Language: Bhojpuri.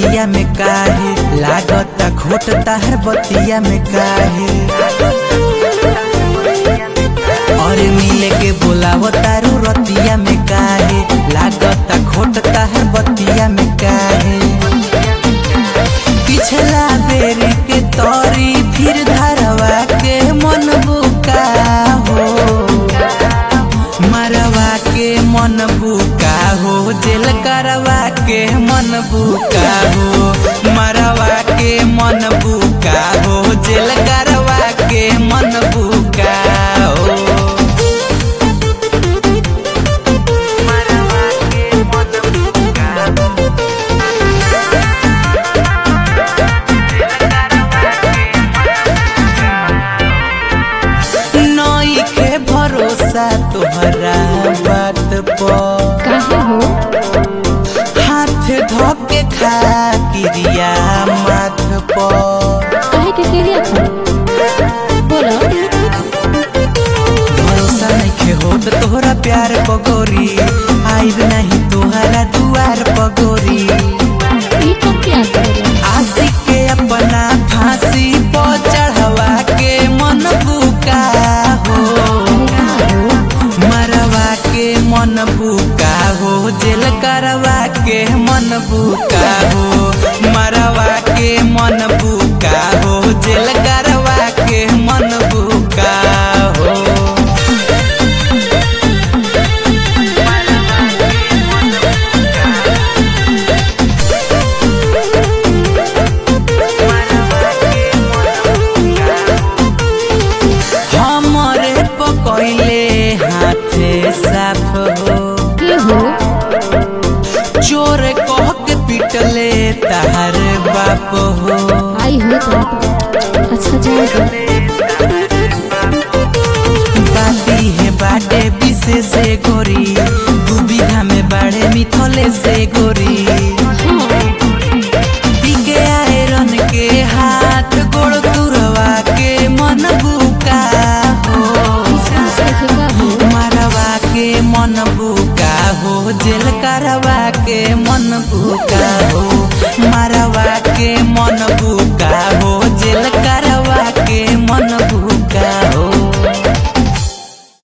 रतिया में काहे लागता खोट ताहर बतिया में काहे और मिले के बोलाव तारू रतिया में काहे लागता खोट ताहर बतिया में काहे पिछला बेरी के तोरी फिर धरवा के मन बुका हो मरवा के मन बुका हो जेल करवा के मन बुका हो मरवा के मन बुका हो जेल करवा के मन बुका हो मरवा के मन बुका नई के भरोसा तोहरा बात पर काहे हो हाथ धोके खा क्रिया माथ पर काहे के क्रिया था बोलो भरोसा नहीं होत तोहरा प्यार पगोरी आइब नहीं तोहरा दुआर पगोरी ई तो क्या करे आशिक के अपना फांसी पर चढ़वा के मन बुका हो मरवा के मन बुका हो जेल करवा के मन बुका हो मरवा के मन बुका हो जेल करवा के मन बुका हो हमरे पकइले हाथे साफ हो के हो चोर कह के पिटले ताहर बाप हो आई हो तो अच्छा जाएगा